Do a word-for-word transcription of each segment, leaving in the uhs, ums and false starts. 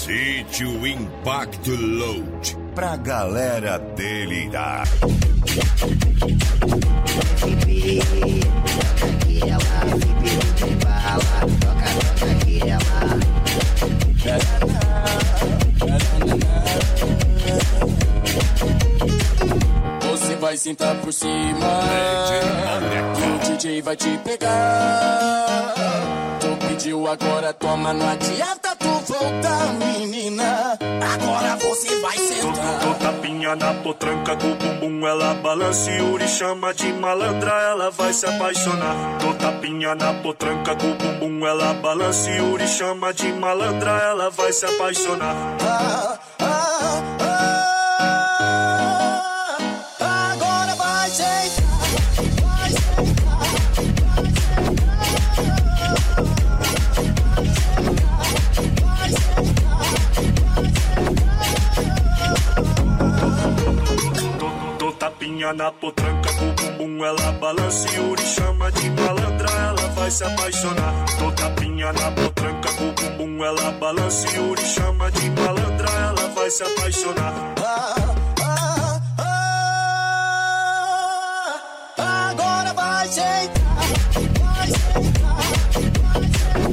Sítio Impacto Load, pra galera delirar. Fipi, toca aqui ela, Fipi não tem bala, toca, toca aqui ela. Você vai sentar por cima e o D J vai te pegar. Tu pediu agora, toma, não adianta tu voltar, menina. Agora você vai sentar. Tô tapinha na potranca com o bumbum, ela balança e Yuri chama de malandra, ela vai se apaixonar. Tô tapinha na potranca com o bumbum, ela balança e Yuri chama de malandra, ela vai se apaixonar. Ah, ah, ah. Agora vai sentar, vai sentar, vai sentar, Tô, tô tapinha na potranca com o bumbum, ela balança e Yuri chama de malandra, ela vai se apaixonar. Tô tapinha na potranca com o bumbum, ela balança e Yuri chama de malandra, ela vai se apaixonar. ah, ah, ah. Agora vai sentar, vai sentar, vai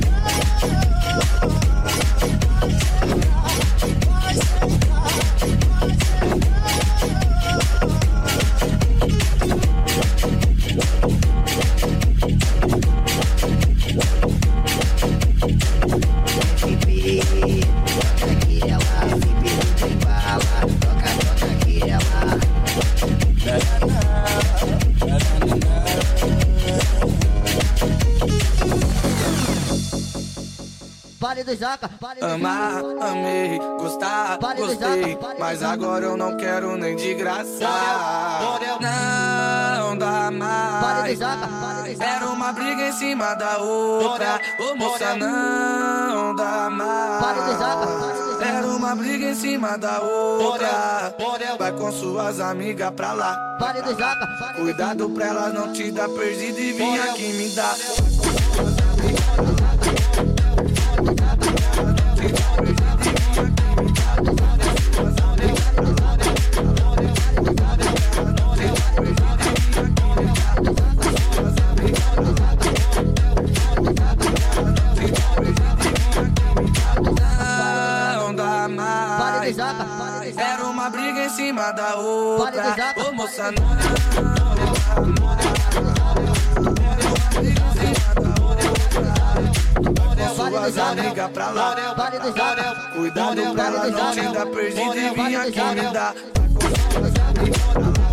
sentar, Fipi, toca aqui ela, Fipi não tem bala, toca, toca aqui ela. Vale do Jaca, vale do Amar, Jaca. amei, gostar, Vale do gostei, Jaca, vale mas do Jaca. agora eu não quero nem de graça. Não dá Vale do mais. Jaca, vale do Jaca. Era uma briga em cima da outra. Ô moça, não dá Vale do Jaca, mais. vale do Jaca. Era uma briga em cima da outra. Vai com suas amigas pra lá. Vale do Jaca, vale do Cuidado pra elas não te dar perdido e vim aqui me dar. Não dá mais. Vale do Jaca, vale do Jaca. Era uma briga em cima da outra. Vale do Jaca. Ô moça, não. Vale do Suas Jaca. amigas pra lá. Vale do Jaca. Cuidado pra ela não te dar perdido e vim aqui me dar.